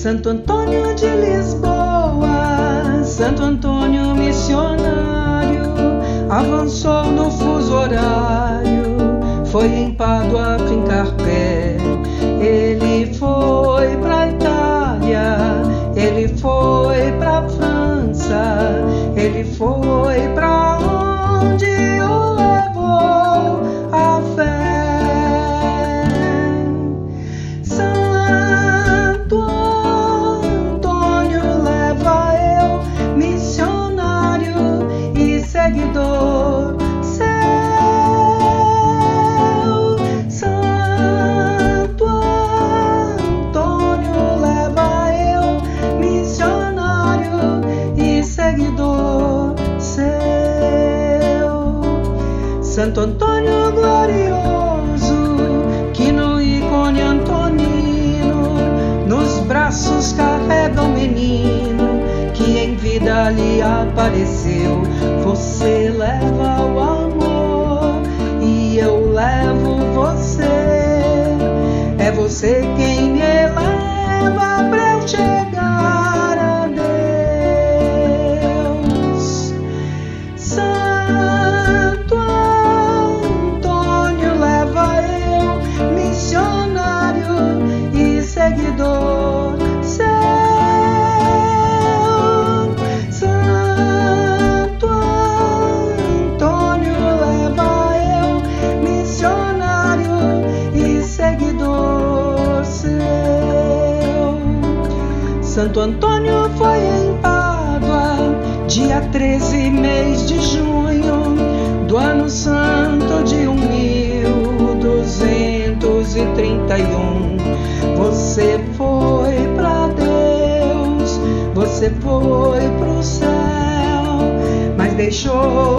Santo Antônio de Lisboa, Santo Antônio missionário, avançou no fuso horário, foi em Pádua fincar pé. Ele foi pra Itália, ele foi pra França, ele foi pra onde o levou a fé. Santo Antônio leva eu, missionário e seguidor seu. Santo Antônio leva eu, missionário e seguidor seu. Santo Antônio glorioso, que no ícone antonino nos braços carrega o menino que em vida lhe apareceu. Você leva o amor e eu levo você. É você quem me eleva pra eu chegar a Deus. Santo Antônio leva eu, missionário e seguidor seu. Santo Antônio leva eu, missionário e seguidor seu. Santo Antônio foi em Pádua, dia 13, mês de junho, do ano santo de 1231. Você foi pra Deus, você foi pro céu, mas deixou